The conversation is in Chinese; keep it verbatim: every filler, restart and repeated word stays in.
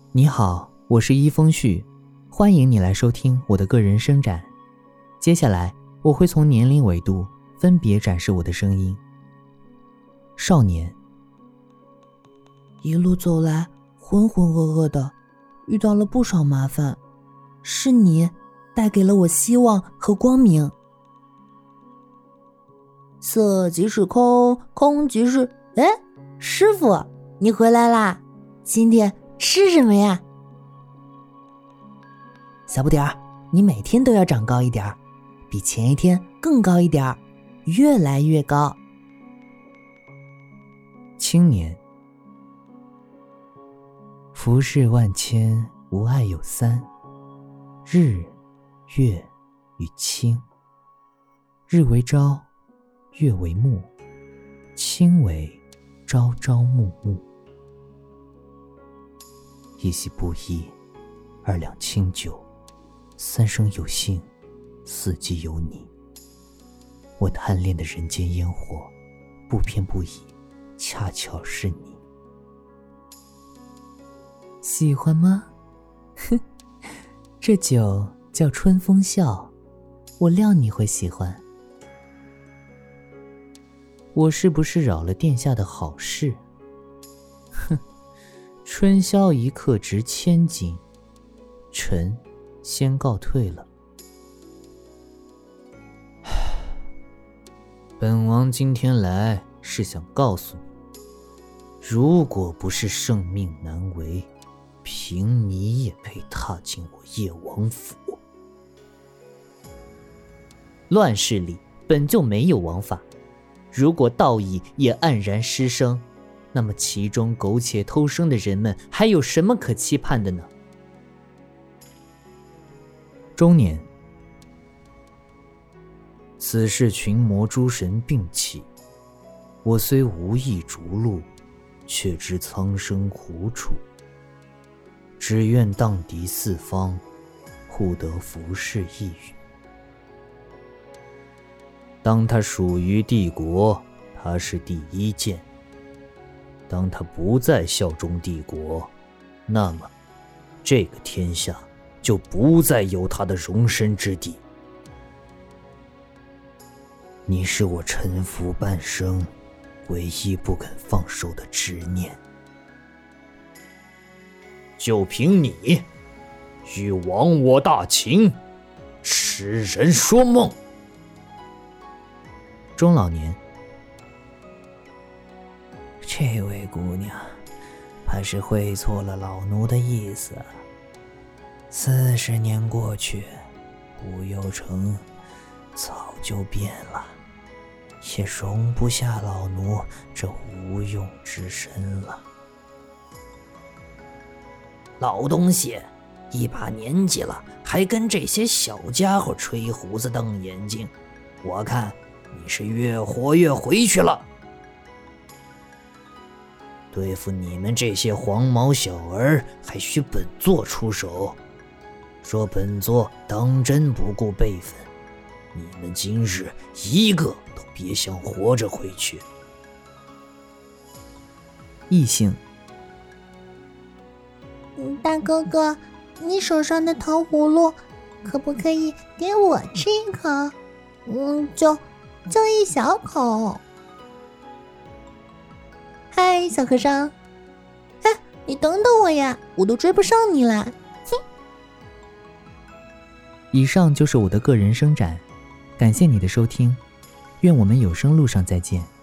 你好，我是一封旭，欢迎你来收听我的个人声展。接下来我会从年龄维度分别展示我的声音。少年， 一路走来浑浑噩噩的，遇到了不少麻烦，是你带给了我希望和光明。色即是空，空即是……哎，师傅，你回来啦！今天吃什么呀？小不点儿，你每天都要长高一点儿，比前一天更高一点儿，越来越高。 青年，浮世万千，无爱有三：日、月与清。日为朝，月为暮，清为朝朝暮暮。一夕不衣，二两清酒，三生有幸，四季有你。我贪恋的人间烟火，不偏不倚，恰巧是你。 喜欢吗？哼，这酒叫春风笑，我料你会喜欢。 我是不是扰了殿下的好事？哼，春宵一刻值千金，臣先告退了。本王今天来是想告诉你，如果不是圣命难违，凭你也配踏进我叶王府。乱世里本就没有王法，如果道义也黯然失声，那么其中苟且偷生的人们还有什么可期盼的呢？中年，此事群魔诸神并起，我虽无意逐鹿，却知苍生苦楚。只愿荡涤四方，护得浮世一隅。当他属于帝国，他是第一剑；当他不再效忠帝国，那么这个天下就不再有他的容身之地。你是我臣服半生唯一不肯放手的执念，就凭你与亡我大秦，痴人说梦。中老年， 这位姑娘怕是会错了老奴的意思。四十年过去，无忧城早就变了，也容不下老奴这无用之身了。老东西，一把年纪了，还跟这些小家伙吹胡子瞪眼睛，我看你是越活越回去了。对付你们这些黄毛小儿，还需本座出手。说本座当真不顾辈分，你们今日一个都别想活着回去。异性， 大哥哥，你手上的糖葫芦可不可以给我吃一口？嗯，就就一小口。嗨，小和尚，哎，你等等我呀，我都追不上你了。哼！ 以上就是我的个人声展，感谢你的收听，愿我们有声路上再见。